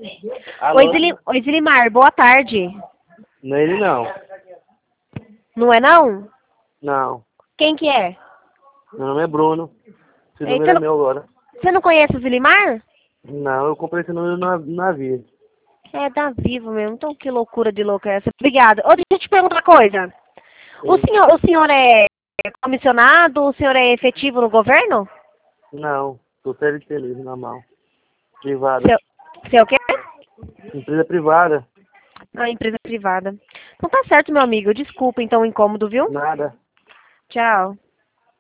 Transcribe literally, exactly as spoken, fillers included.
Alô? Oi, Zili... Oi, Zilimar, boa tarde. Não é ele não. Não é não? Não. Quem que é? Meu nome é Bruno. Esse Ei, número Você é não, meu agora. você não conhece o Zilimar? Não, eu comprei esse número no no navio. É, tá vivo mesmo. Então que loucura de louca é essa? Obrigada. Ô, deixa eu te perguntar uma coisa. O Sim. senhor, o senhor é comissionado? O senhor é efetivo no governo? Não, sou C L T mesmo, normal. Privada. Seu, seu o quê? Empresa privada. Ah, empresa privada. Então tá certo, meu amigo. Desculpa então o incômodo, viu? Nada. Tchau.